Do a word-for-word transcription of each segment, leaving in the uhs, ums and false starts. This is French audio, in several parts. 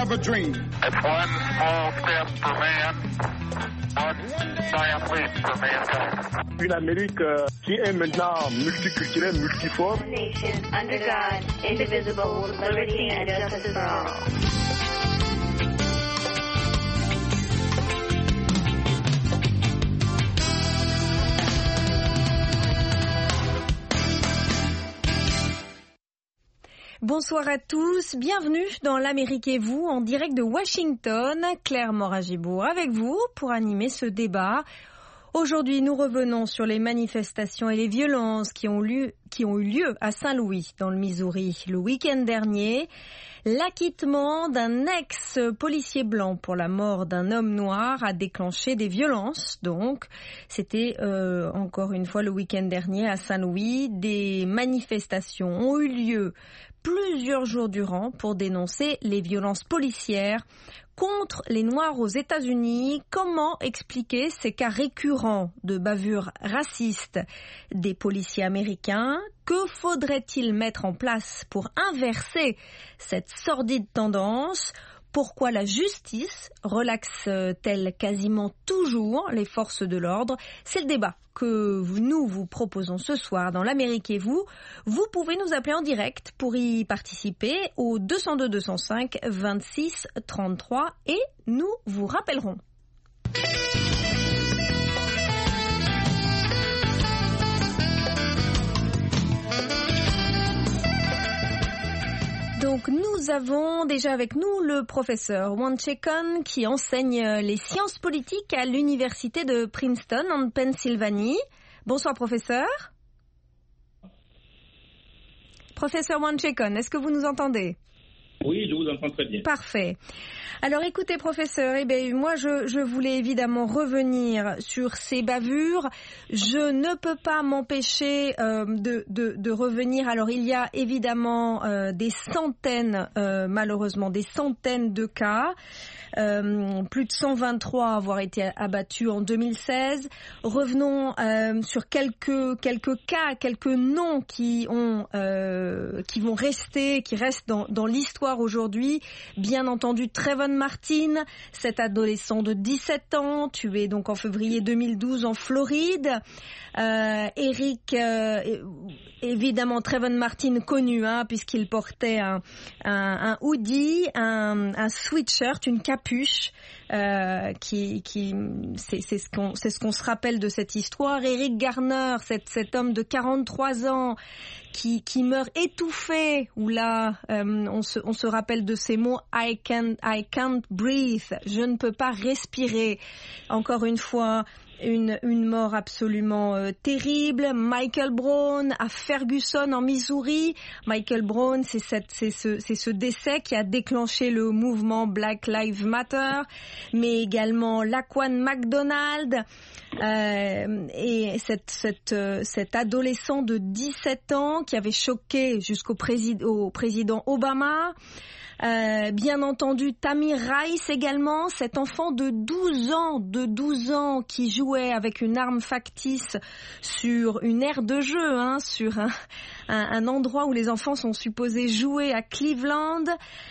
have a dream. It's one small step for man, one giant leap for mankind. Une Amérique euh, qui est maintenant multiculturelle, multiforme. Nation under God, indivisible, with liberty and justice for all. Bonsoir à tous, bienvenue dans l'Amérique et vous, en direct de Washington. Claire Moragibourg avec vous pour animer ce débat. Aujourd'hui, nous revenons sur les manifestations et les violences qui ont, lieu, qui ont eu lieu à Saint-Louis, dans le Missouri, le week-end dernier. L'acquittement d'un ex-policier blanc pour la mort d'un homme noir a déclenché des violences. Donc, c'était euh, encore une fois le week-end dernier à Saint-Louis. Des manifestations ont eu lieu plusieurs jours durant pour dénoncer les violences policières contre les Noirs aux États-Unis. Comment expliquer ces cas récurrents de bavures racistes des policiers américains? Que faudrait-il mettre en place pour inverser cette sordide tendance? Pourquoi la justice relaxe-t-elle quasiment toujours les forces de l'ordre? C'est le débat que nous vous proposons ce soir dans l'Amérique et vous. Vous pouvez nous appeler en direct pour y participer au deux zéro deux deux zéro cinq vingt-six trente-trois et nous vous rappellerons. Donc nous avons déjà avec nous le professeur Wanchekon qui enseigne les sciences politiques à l'université de Princeton en Pennsylvanie. Bonsoir professeur. Professeur Wanchekon, est-ce que vous nous entendez ? Oui, je vous entends très bien. Parfait. Alors écoutez professeur, eh bien, moi je, je voulais évidemment revenir sur ces bavures. Je ne peux pas m'empêcher euh, de, de, de revenir. Alors il y a évidemment euh, des centaines, euh, malheureusement des centaines de cas. Euh, plus de cent vingt-trois à avoir été abattus en deux mille seize. Revenons euh, sur quelques quelques cas, quelques noms qui ont euh, qui vont rester, qui restent dans, dans l'histoire aujourd'hui. Bien entendu, Trayvon Martin, cet adolescent de dix-sept ans, tué donc en février deux mille douze en Floride. Euh, Eric, euh, évidemment Trayvon Martin connu, hein, puisqu'il portait un, un, un hoodie, un, un sweatshirt, une capuche, euh, qui, qui, c'est, c'est ce qu'on, c'est ce qu'on se rappelle de cette histoire. Eric Garner, cet, cet homme de quarante-trois ans, qui, qui meurt étouffé, où là, euh, on se, on se rappelle de ces mots, I can't, I can't breathe, je ne peux pas respirer. Encore une fois, Une, une mort absolument euh, terrible. Michael Brown à Ferguson en Missouri. Michael Brown, c'est, cette, c'est, ce, c'est ce décès qui a déclenché le mouvement Black Lives Matter, mais également Laquan McDonald euh, et cette, cette, euh, cet adolescent de dix-sept ans qui avait choqué jusqu'au président, au président Obama. Euh, bien entendu, Tamir Rice également, cet enfant de douze ans, de douze ans qui jouait avec une arme factice sur une aire de jeu, hein, sur un, un, un endroit où les enfants sont supposés jouer à Cleveland.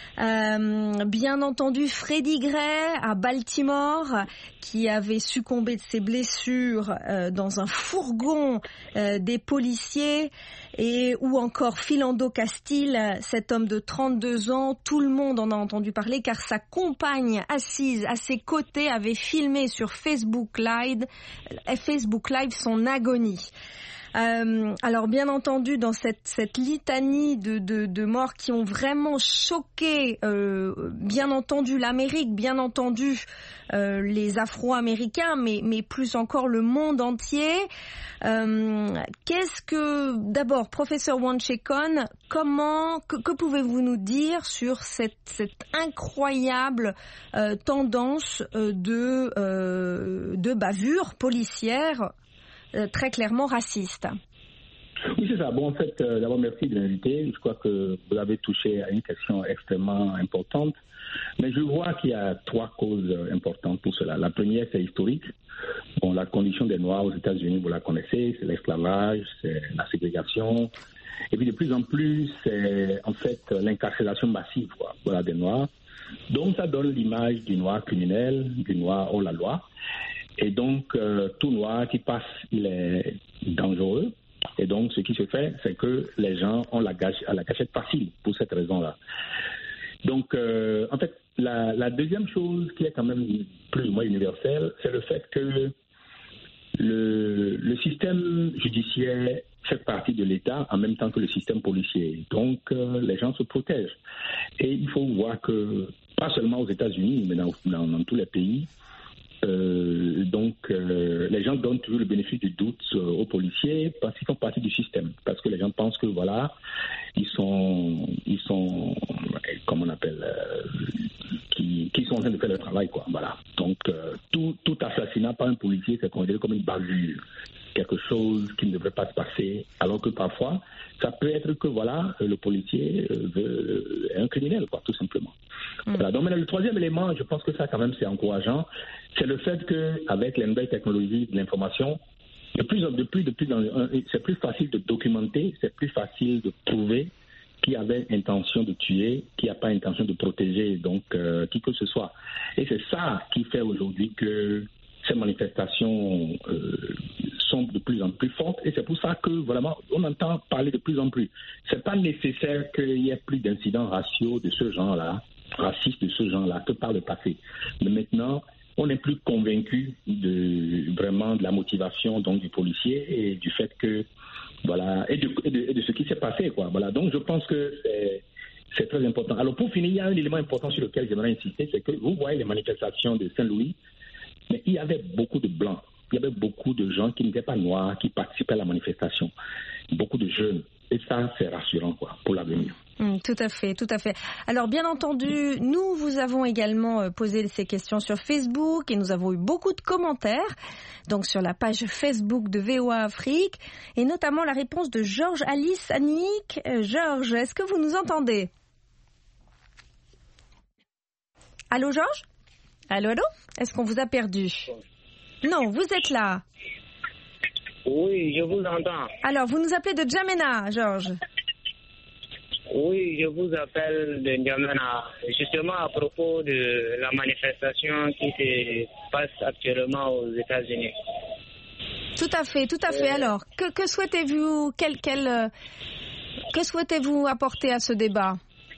Euh, bien entendu, Freddie Gray à Baltimore, qui avait succombé de ses blessures euh, dans un fourgon euh, des policiers, et ou encore Philando Castile, cet homme de trente-deux ans, tout le monde en a entendu parler car sa compagne assise à ses côtés avait filmé sur Facebook Live, Facebook Live son agonie. Euh, alors bien entendu, dans cette, cette litanie de, de, de morts qui ont vraiment choqué, euh, bien entendu l'Amérique, bien entendu euh, les Afro-Américains, mais, mais plus encore le monde entier. Euh, qu'est-ce que, d'abord, professeur Wanchekon, comment, que, que pouvez-vous nous dire sur cette, cette incroyable euh, tendance euh, de, euh, de bavure policière euh, très clairement raciste? Oui, c'est ça. Bon, en fait, euh, d'abord, merci de l'inviter. Je crois que vous avez touché à une question extrêmement importante. Mais je vois qu'il y a trois causes importantes pour cela. La première, c'est historique. Bon, la condition des Noirs aux États-Unis, vous la connaissez, c'est l'esclavage, c'est la ségrégation. Et puis de plus en plus, c'est en fait l'incarcération massive, quoi, voilà, des Noirs. Donc ça donne l'image du Noir criminel, du Noir hors la loi. Et donc euh, tout Noir qui passe, il est dangereux. Et donc ce qui se fait, c'est que les gens ont la, gâche, la gâchette facile pour cette raison-là. Donc euh, en fait, la, la deuxième chose qui est quand même plus ou moins universelle, c'est le fait que le, le système judiciaire fait partie de l'État en même temps que le système policier. Donc, euh, les gens se protègent. Et il faut voir que, pas seulement aux États-Unis, mais dans, dans, dans tous les pays, euh, donc, euh, les gens donnent toujours le bénéfice du doute euh, aux policiers parce qu'ils font partie du système. Parce que les gens pensent que, voilà, ils sont, ils sont, comment on appelle, euh, qui, qui sont en train de faire leur travail, quoi. Voilà. Donc, euh, tout, tout assassinat par un policier, c'est considéré comme une bavure, quelque chose qui ne devrait pas se passer, alors que parfois, ça peut être que, voilà, le policier veut, est un criminel, quoi, tout simplement. Mmh. Voilà. Donc, maintenant, le troisième élément, je pense que ça, quand même, c'est encourageant, c'est le fait qu'avec les nouvelles technologies de l'information, de plus en plus, de plus dans, c'est plus facile de documenter, c'est plus facile de prouver qui avait intention de tuer, qui n'a pas intention de protéger, donc euh, qui que ce soit. Et c'est ça qui fait aujourd'hui que ces manifestations euh, sont de plus en plus fortes, et c'est pour ça que vraiment on entend parler de plus en plus. C'est pas nécessaire qu'il y ait plus d'incidents raciaux de ce genre-là, racistes de ce genre-là, que par le passé. Mais maintenant, on n'est plus convaincu de vraiment de la motivation donc du policier et du fait que voilà et de, et de, et de ce qui s'est passé, quoi. Voilà. Donc je pense que c'est, c'est très important. Alors pour finir, il y a un élément important sur lequel j'aimerais insister, c'est que vous voyez les manifestations de Saint-Louis, mais il y avait beaucoup de blancs, il y avait beaucoup de gens qui n'étaient pas noirs qui participaient à la manifestation, beaucoup de jeunes. Et ça, c'est rassurant, quoi, pour l'avenir. Mmh, tout à fait, tout à fait. Alors, bien entendu, nous vous avons également posé ces questions sur Facebook et nous avons eu beaucoup de commentaires, donc sur la page Facebook de V O A Afrique, et notamment la réponse de Georges Alice Annick. Euh, Georges, est-ce que vous nous entendez? Allô, Georges? Allô, allô? Est-ce qu'on vous a perdu? Non, vous êtes là. Oui, je vous entends. Alors, vous nous appelez de N'Djamena, Georges? Oui, je vous appelle de N'Djamena, justement à propos de la manifestation qui se passe actuellement aux États-Unis. Tout à fait, tout à fait. Euh... Alors, que, que souhaitez-vous, quel, quel, euh, que souhaitez-vous apporter à ce débat?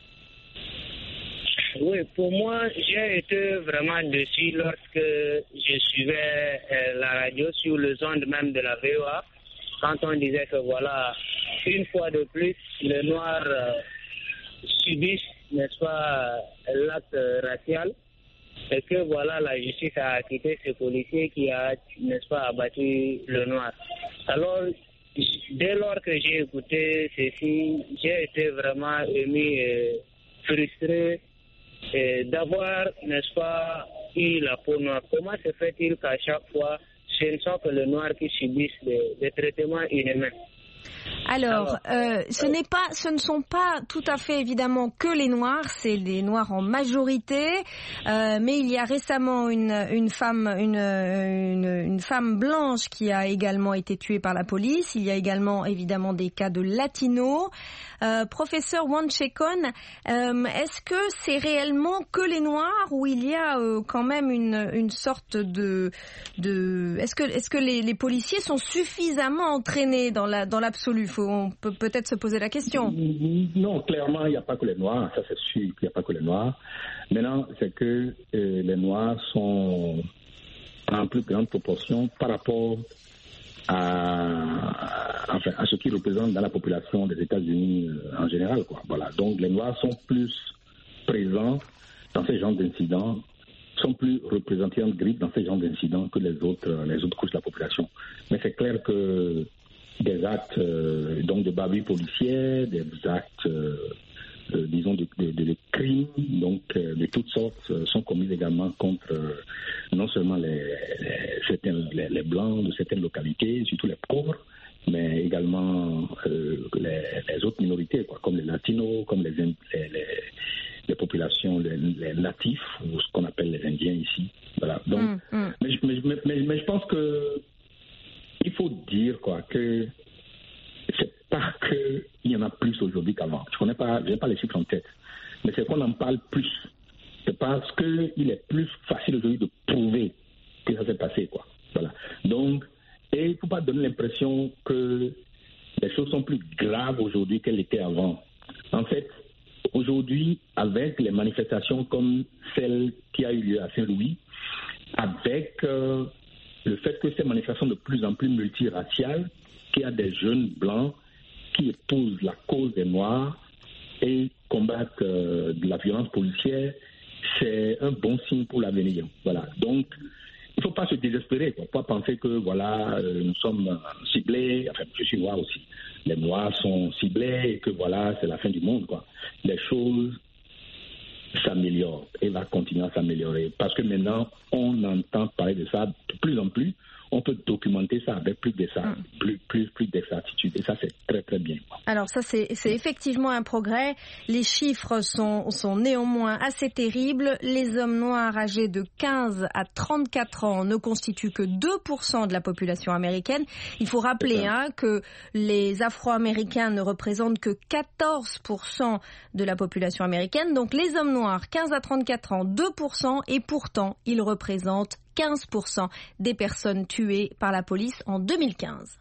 Oui, pour moi, j'ai été vraiment déçu lorsque je suivais euh, la radio sur le ondes même de la V O A, quand on disait que voilà, une fois de plus, les Noirs euh, subissent, n'est-ce pas, l'acte racial, et que voilà, la justice a acquitté ce policier qui a, n'est-ce pas, abattu le Noir. Alors, dès lors que j'ai écouté ceci, j'ai été vraiment ému et frustré et d'avoir, n'est-ce pas, eu la peau noire. Comment se fait-il qu'à chaque fois, ce ne sont que les Noirs qui subissent des, des traitements inhumains? Alors, euh, ce n'est pas, ce ne sont pas tout à fait évidemment que les Noirs, c'est les Noirs en majorité, euh, mais il y a récemment une, une femme, une, une, une femme blanche qui a également été tuée par la police. Il y a également évidemment des cas de latinos. Euh, professeur Wanchekon, euh, est-ce que c'est réellement que les Noirs ou il y a euh, quand même une, une sorte de, de, est-ce que, est-ce que les, les policiers sont suffisamment entraînés dans la, dans l'absolu? Faut, on peut peut-être se poser la question. Non, clairement, il n'y a pas que les Noirs, ça c'est sûr qu'il n'y a pas que les Noirs. Maintenant, c'est que euh, les Noirs sont en plus grande proportion par rapport à, enfin, à ce qu'ils représentent dans la population des États-Unis euh, en général, quoi. Voilà. Donc les Noirs sont plus présents dans ces genres d'incidents, sont plus représentés en grippe dans ces genres d'incidents que les autres, les autres couches de la population. Mais c'est clair que des actes euh, donc de bavures policières, des actes euh, euh, disons de, de, de, de crimes donc euh, de toutes sortes euh, sont commis également contre euh, non seulement les, les, certains, les, les blancs de certaines localités, surtout les pauvres, mais également euh, les, les autres minorités, quoi, comme les latinos, comme les, les, les, les populations, les, les natifs, ou ce qu'on appelle les Indiens ici. Voilà. Donc, mm, mm. Mais, mais, mais, mais je pense que il faut dire quoi que pas qu'il y en a plus aujourd'hui qu'avant. Je connais pas, je n'ai pas les chiffres en tête. Mais c'est qu'on en parle plus. C'est parce qu'il est plus facile aujourd'hui de prouver que ça s'est passé, quoi. Voilà. Donc, et il ne faut pas donner l'impression que les choses sont plus graves aujourd'hui qu'elles étaient avant. En fait, aujourd'hui, avec les manifestations comme celle qui a eu lieu à Saint-Louis, avec euh, le fait que ces manifestations de plus en plus multiraciales, qu'il y a des jeunes blancs qui épousent la cause des Noirs et combattent euh, de la violence policière, c'est un bon signe pour l'avenir. Voilà. Donc, il ne faut pas se désespérer. Il ne faut pas penser que voilà, euh, nous sommes ciblés. Enfin, je suis noir aussi. Les Noirs sont ciblés et que voilà, c'est la fin du monde, quoi. Les choses s'améliorent et vont continuer à s'améliorer. Parce que maintenant, on entend parler de ça de plus en plus. On peut documenter ça avec plus d'exactitude. Plus, plus, plus d'exactitude. Et ça, c'est très, très bien. Alors ça, c'est, c'est effectivement un progrès. Les chiffres sont, sont néanmoins assez terribles. Les hommes noirs âgés de quinze à trente-quatre ans ne constituent que deux pour cent de la population américaine. Il faut rappeler hein, que les Afro-Américains ne représentent que quatorze pour cent de la population américaine. Donc les hommes noirs, quinze à trente-quatre ans, deux pour cent. Et pourtant, ils représentent quinze pour cent des personnes tuées par la police en deux mille quinze.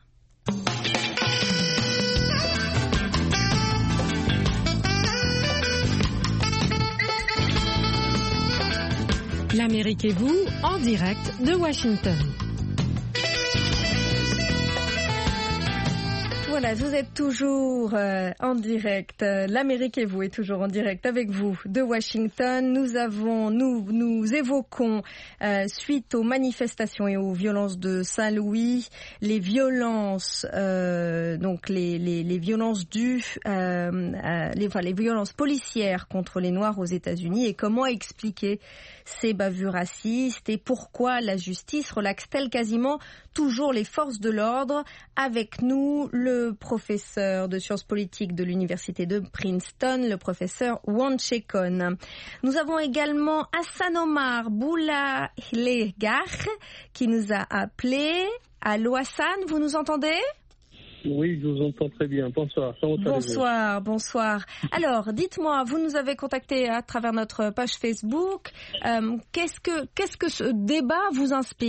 L'Amérique et vous, en direct de Washington. Voilà, vous êtes toujours euh, en direct. L'Amérique et vous est toujours en direct avec vous de Washington. Nous avons, nous, nous évoquons euh, suite aux manifestations et aux violences de Saint-Louis, les violences, euh, donc les, les, les violences dues, euh, à, les, enfin, les violences policières contre les Noirs aux États-Unis et comment expliquer ces bavures racistes et pourquoi la justice relaxe-t-elle quasiment toujours les forces de l'ordre. Avec nous, le professeur de sciences politiques de l'université de Princeton, le professeur Wanchekon. Nous avons également Hassan Omar Boulahlegar qui nous a appelé. Allô Hassan, vous nous entendez ? Oui, je vous entends très bien. Bonsoir. Bonsoir, bonsoir. Alors, dites-moi, vous nous avez contacté à travers notre page Facebook. Euh, qu'est-ce que, qu'est-ce que ce débat vous inspire ?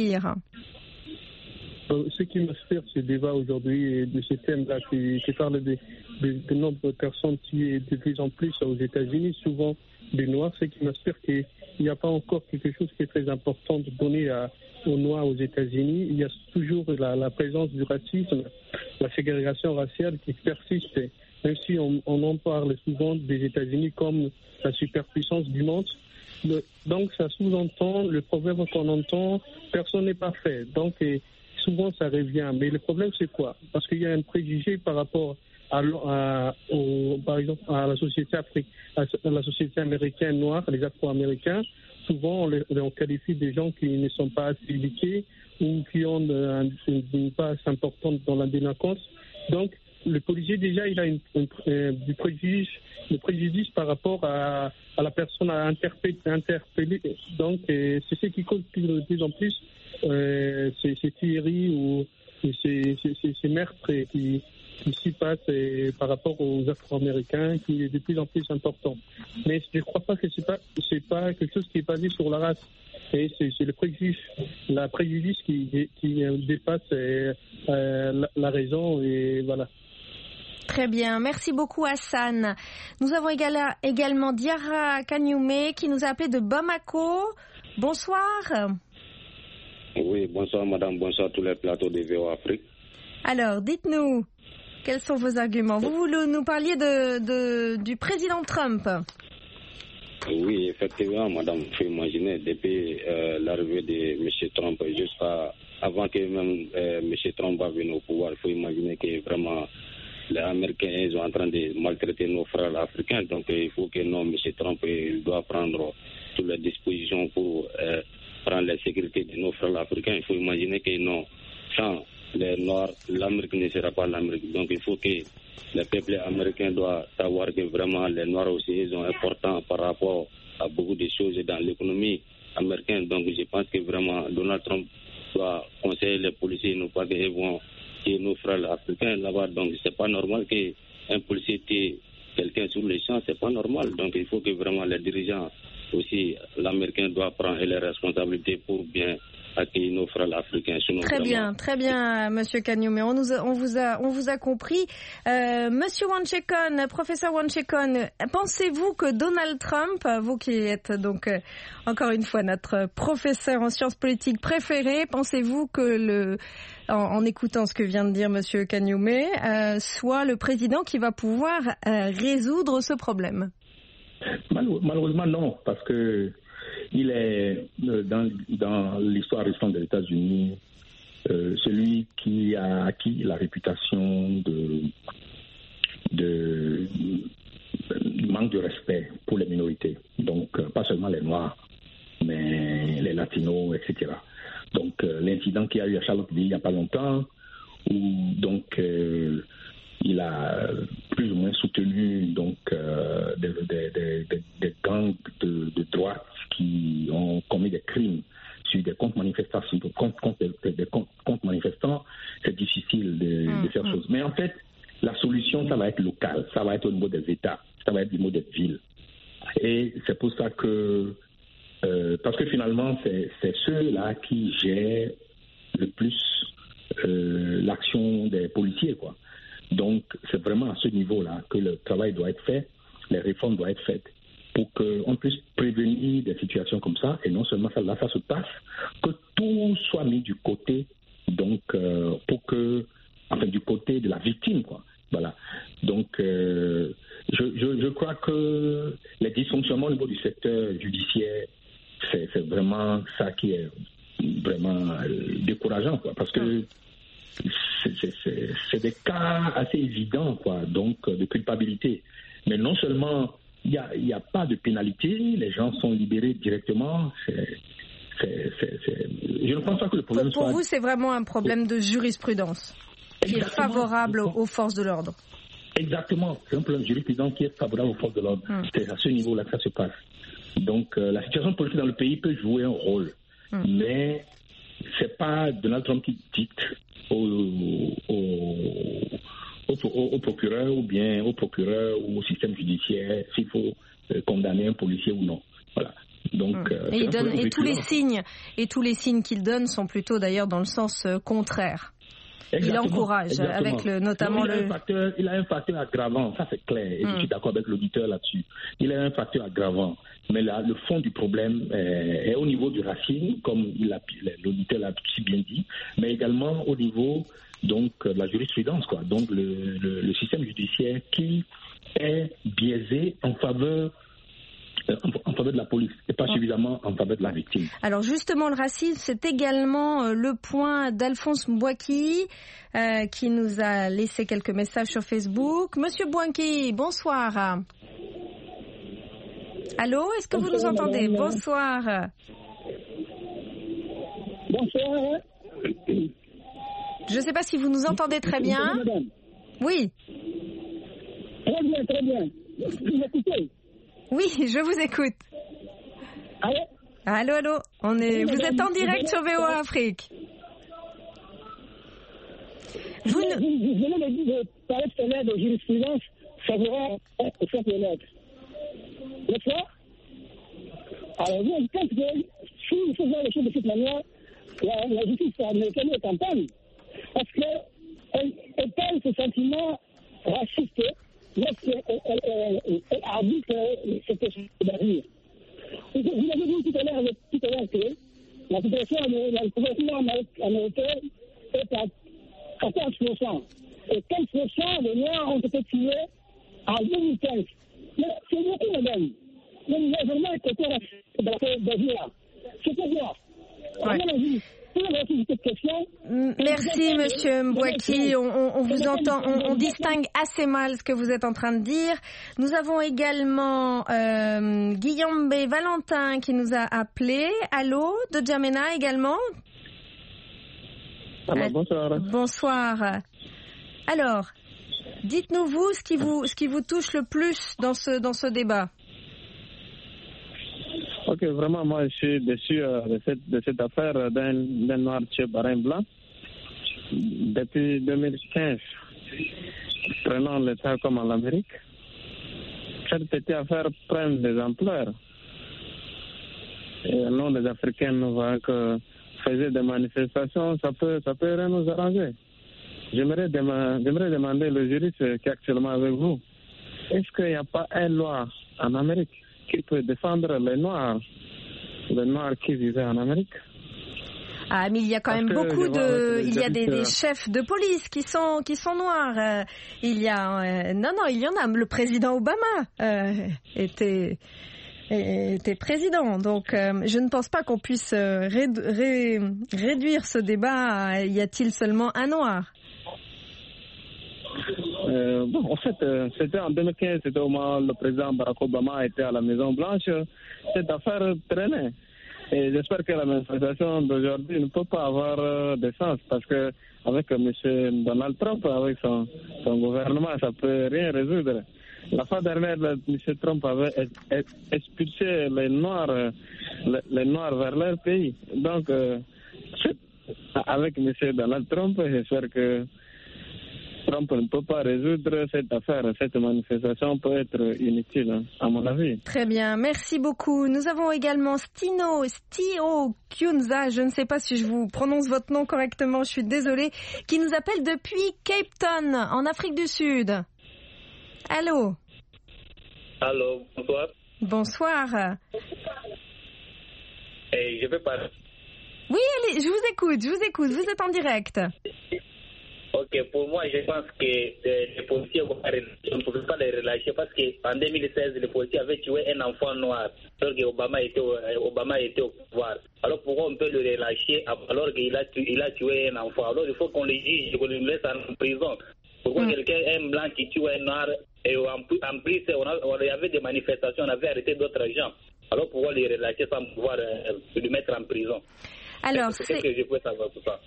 Ce qui m'inspire, ce débat aujourd'hui, de ce thème-là, qui, qui parle de, de, de nombre de personnes tuées de plus en plus aux États-Unis, souvent des Noirs, ce qui m'inspire qu'il n'y a pas encore quelque chose qui est très important de donner à, aux Noirs aux États-Unis. Il y a toujours la, la présence du racisme, la ségrégation raciale qui persiste, même si on, on en parle souvent des États-Unis comme la superpuissance du monde. Le, donc ça sous-entend le proverbe qu'on entend, personne n'est parfait. Donc et, souvent ça revient, mais le problème c'est quoi ? Parce qu'il y a un préjugé par rapport à, à, au, par exemple, à la société Afrique, à la société américaine noire, les Afro-Américains. Souvent on, les, on qualifie des gens qui ne sont pas assez éduqués ou qui ont un, une, une place importante dans la délinquance. Donc le policier déjà il a une, une, une, du préjudice, le préjudice par rapport à, à la personne à interpeller. interpeller. Donc c'est ce qui cause de plus en plus Euh, ces, ces tueries ou ces, ces, ces, ces meurtres qui, qui s'y passent et, par rapport aux Afro-Américains qui est de plus en plus important. Mais je ne crois pas que ce n'est pas, c'est pas quelque chose qui est basé sur la race. Et c'est, c'est le préjudice, la préjudice qui, qui dépasse euh, la, la raison et voilà. Très bien, merci beaucoup Hassan. Nous avons également Diarra Kanyume qui nous a appelé de Bamako. Bonsoir. Oui, bonsoir madame, bonsoir tous les plateaux de V O Afrique. Alors, dites-nous, quels sont vos arguments ? Vous voulez nous parliez de, de, du président Trump ? Oui, effectivement, madame, il faut imaginer, depuis euh, l'arrivée de M. Trump, jusqu'à avant que même euh, M. Trump va venir au pouvoir, il faut imaginer que vraiment les Américains ils sont en train de maltraiter nos frères africains. Donc il faut que non, M. Trump il doit prendre toutes les dispositions pour euh, prendre la sécurité de nos frères africains. Il faut imaginer que non, sans les Noirs, l'Amérique ne sera pas l'Amérique. Donc il faut que les peuples américains doivent savoir que vraiment les Noirs aussi ils sont importants par rapport à beaucoup de choses dans l'économie américaine. Donc je pense que vraiment Donald Trump doit conseiller les policiers, non pas qu'ils vont tuer nos frères africains là-bas. Donc c'est c'est pas normal qu'un policier tue quelqu'un sur les champs, c'est pas normal. Donc il faut que vraiment les dirigeants aussi, l'Américain doit prendre les responsabilités pour bien accueillir nos frères africains. Très vraiment... bien, très bien, Monsieur Kagnoumé. On, nous a, on, vous a, on vous a compris. Euh, Monsieur Wanchekon, professeur Wanchekon, pensez-vous que Donald Trump, vous qui êtes donc euh, encore une fois notre professeur en sciences politiques préféré, pensez-vous que le, en, en écoutant ce que vient de dire Monsieur Kagnoumé, euh, soit le président qui va pouvoir euh, résoudre ce problème? Malheureusement non, parce que il est dans, dans l'histoire récente des États-Unis euh, celui qui a acquis la réputation de, de, de manque de respect pour les minorités. Donc pas seulement les Noirs, mais les Latinos, et cetera. Donc euh, l'incident qu'il y a eu à Charlottesville il n'y a pas longtemps, où donc euh, il a plus ou moins soutenu donc euh, des, des, des, des gangs de, de droite qui ont commis des crimes sur des comptes manifestants, sur des comptes, comptes, des comptes, comptes manifestants. C'est difficile de, mmh, de faire mmh. chose. Mais en fait, la solution, ça va être local, ça va être au niveau des États, ça va être au niveau des villes. Et c'est pour ça que, euh, parce que finalement, c'est, c'est ceux-là qui gèrent le plus euh, l'action des policiers, quoi. Donc, c'est vraiment à ce niveau-là que le travail doit être fait, les réformes doivent être faites pour qu'on puisse prévenir des situations comme ça. Et non seulement ça, là, ça se passe, que tout soit mis du côté, donc, euh, pour que, enfin, du côté de la victime, quoi. Voilà. Donc, euh, je, je, je crois que les dysfonctionnements au niveau du secteur judiciaire, c'est, c'est vraiment ça qui est vraiment euh, décourageant, quoi, parce que C'est, c'est, c'est, c'est des cas assez évidents, quoi, donc de culpabilité. Mais non seulement il n'y a, y a pas de pénalité, les gens sont libérés directement. C'est, c'est, c'est, c'est... Je ne pense pas que le problème pour, pour soit... Pour vous, c'est vraiment un problème de jurisprudence qui Exactement. est favorable aux forces de l'ordre. Exactement, c'est un problème de jurisprudence qui est favorable aux forces de l'ordre. Hum. C'est à ce niveau-là que ça se passe. Donc euh, la situation politique dans le pays peut jouer un rôle, hum. mais c'est pas Donald Trump qui dicte Au, au, au, au procureur ou bien au procureur ou au système judiciaire s'il faut euh, condamner un policier ou non. Voilà. Donc, euh, et, il donne, et tous les signes et tous les signes qu'il donne sont plutôt d'ailleurs dans le sens euh, contraire. Exactement, il encourage exactement. avec le, notamment non, il, a le... un facteur, il a un facteur aggravant, ça c'est clair, et hum. je suis d'accord avec l'auditeur là-dessus. Il a un facteur aggravant, mais là, le fond du problème est, est au niveau du racisme, comme il a, l'auditeur l'a si bien dit, mais également au niveau donc, de la jurisprudence, quoi. Donc le, le, le système judiciaire qui est biaisé en faveur en faveur de la police et pas suffisamment en faveur de la victime. Alors justement, le racisme, c'est également le point d'Alphonse Mbouaki euh, qui nous a laissé quelques messages sur Facebook. Monsieur Mbouaki, bonsoir. Allô, est-ce que bonsoir, vous nous entendez? Madame. Bonsoir. Bonsoir. Je ne sais pas si vous nous entendez très bien. Madame. Oui. Très bien, très bien. Vous m'écoutez? Oui, je vous écoute. Allô? Allô, allô. On est... Vous êtes en direct sur V O A Afrique. Vous venez de parler tout à l'heure de jurisprudence favorable aux forces de l'ordre. N'est-ce pas? Alors, vous, je pense que si nous faisons les choses de cette manière, la, la justice américaine est en panne. Parce qu'elle elle parle ce sentiment raciste lorsqu'elle arbitre cette question d'avenir. Vous avez dit tout à l'heure, tout à l'heure que la population, la population américaine est à quatorze pour cent. Et quinze pour cent des Noirs ont été tués en deux mille quinze. Mais c'est beaucoup, madame. Mais il y a vraiment un côté raciste d'avenir. C'est-à-dire, à mon avis, merci, Monsieur Mbouaki. On, on, on vous entend, on, on distingue assez mal ce que vous êtes en train de dire. Nous avons également euh, Guillaume B. Valentin qui nous a appelé. Allô, de Djamena également. Alors, bonsoir. Bonsoir. Alors, dites-nous vous ce qui vous ce qui vous touche le plus dans ce dans ce débat. Ok, vraiment, moi, je suis déçu euh, de, cette, de cette affaire d'un, d'un noir tué par un blanc. Depuis deux mille quinze, prenons l'État comme en Amérique, cette petite affaire prend des ampleurs. Et non, les Africains nous voient que faisaient des manifestations, ça peut, ça peut rien nous arranger. J'aimerais, dem- j'aimerais demander le juriste qui est actuellement avec vous, est-ce qu'il n'y a pas une loi en Amérique qui peut défendre les Noirs, les Noirs qui vivaient en Amérique? Ah, mais il y a quand Parce même que beaucoup de, il y a des, des euh, chefs de police qui sont qui sont noirs. Euh, il y a, euh, non non, il y en a. Le président Obama euh, était était président, donc euh, je ne pense pas qu'on puisse euh, ré, ré, réduire ce débat à y a-t-il seulement un noir. Euh, bon, en fait, euh, c'était en deux mille quinze, c'était au moment où le président Barack Obama était à la Maison Blanche. Cette affaire traînait. Et j'espère que la manifestation d'aujourd'hui ne peut pas avoir euh, de sens parce que avec euh, M. Donald Trump, avec son, son gouvernement, ça ne peut rien résoudre. La fois dernière, M. Trump avait expulsé les Noirs, euh, les, les Noirs vers leur pays. Donc, euh, avec M. Donald Trump, j'espère que Trump ne peut pas résoudre cette affaire. Cette manifestation peut être inutile, à mon avis. Très bien, merci beaucoup. Nous avons également Stino, Stio Kyunza, je ne sais pas si je vous prononce votre nom correctement, je suis désolée, qui nous appelle depuis Cape Town, en Afrique du Sud. Allô? Allô, bonsoir. Bonsoir. Et je vais parler. Oui, allez, je vous écoute, je vous écoute, vous êtes en direct. Ok, pour moi, je pense que euh, les policiers on ne pouvait pas les relâcher parce qu'en deux mille seize, les policiers avaient tué un enfant noir alors qu'Obama était, euh, Obama était au pouvoir. Alors pourquoi on peut le relâcher alors qu'il a, tu, il a tué un enfant? Alors il faut qu'on le juge, qu'on le laisse en prison. Pourquoi mm. quelqu'un, un blanc qui tue un noir, et en, en plus, on, a, on y avait des manifestations, on avait arrêté d'autres gens. Alors pourquoi les relâcher sans pouvoir euh, le mettre en prison? Alors, c'est c'est... ce que je peux savoir pour ça.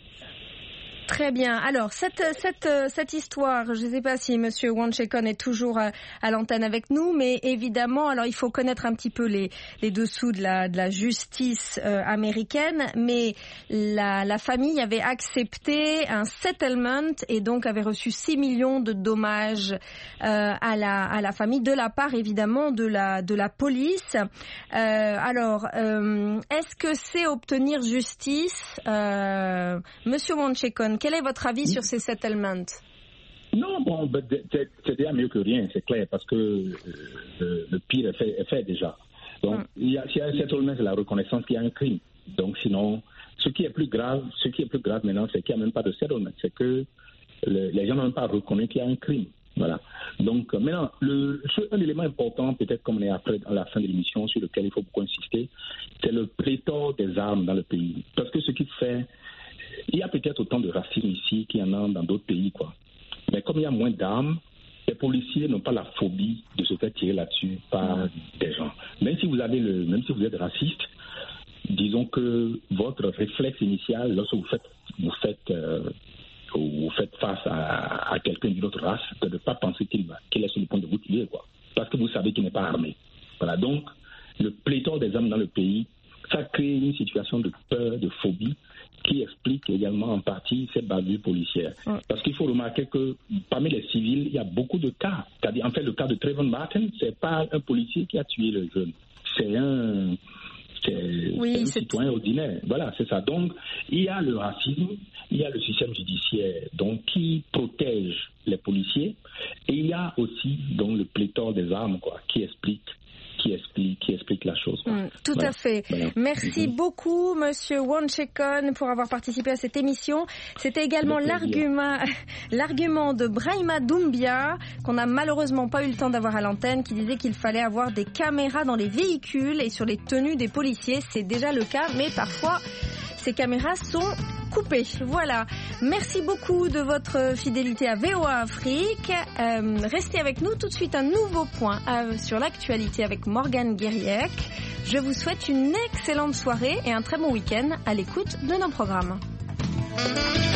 Très bien. Alors, cette, cette, cette histoire, je ne sais pas si Monsieur Wanchekon est toujours à, à l'antenne avec nous, mais évidemment, alors il faut connaître un petit peu les, les dessous de la, de la justice euh, américaine, mais la, la famille avait accepté un settlement et donc avait reçu six millions de dommages euh, à, la, à la famille, de la part évidemment de la, de la police. Euh, alors, euh, est-ce que c'est obtenir justice, euh, Monsieur Wanchekon? Quel est votre avis sur ces settlements? Non, bon, c'est, c'est déjà mieux que rien, c'est clair, parce que euh, le, le pire est fait, est fait déjà. Donc, mm. il y a, s'il y a un settlement, c'est la reconnaissance qu'il y a un crime. Donc, sinon, ce qui est plus grave, ce qui est plus grave maintenant, c'est qu'il n'y a même pas de settlement. C'est que le, les gens n'ont même pas reconnu qu'il y a un crime. Voilà. Donc, maintenant, le, un élément important, peut-être comme on est après, à la fin de l'émission, sur lequel il faut beaucoup insister, c'est le pléthore des armes dans le pays. Parce que ce qui fait... Il y a peut-être autant de racisme ici qu'il y en a dans d'autres pays, quoi. Mais comme il y a moins d'armes, les policiers n'ont pas la phobie de se faire tirer là-dessus par des gens. Même si vous avez le, même si vous êtes raciste, disons que votre réflexe initial, lorsque vous faites, vous faites, euh, vous faites face à, à quelqu'un d'une autre race, c'est de ne pas penser qu'il va, qu'il est sur le point de vous tuer, quoi. Parce que vous savez qu'il n'est pas armé. Voilà. Donc, le pléthore des armes dans le pays, ça crée une situation de peur, de phobie, qui explique également en partie cette bavure policière. Mm. Parce qu'il faut remarquer que parmi les civils, il y a beaucoup de cas. C'est-à-dire, en fait, le cas de Trayvon Martin, c'est pas un policier qui a tué le jeune. C'est un, c'est, oui, c'est un c'est... citoyen ordinaire. Voilà, c'est ça. Donc, il y a le racisme, il y a le système judiciaire donc, qui protège les policiers, et il y a aussi donc, le pléthore des armes quoi, qui explique Qui explique, qui explique la chose. Mmh, tout voilà. à fait. Voilà. Merci mmh. beaucoup, Monsieur Wanchekon, pour avoir participé à cette émission. C'était également l'argument, l'argument de Brahima Doumbia, qu'on n'a malheureusement pas eu le temps d'avoir à l'antenne, qui disait qu'il fallait avoir des caméras dans les véhicules et sur les tenues des policiers. C'est déjà le cas, mais parfois, ces caméras sont coupées. Voilà. Merci beaucoup de votre fidélité à V O A Afrique. Euh, restez avec nous. Tout de suite, un nouveau point euh, sur l'actualité avec Morgane Guériec. Je vous souhaite une excellente soirée et un très bon week-end à l'écoute de nos programmes.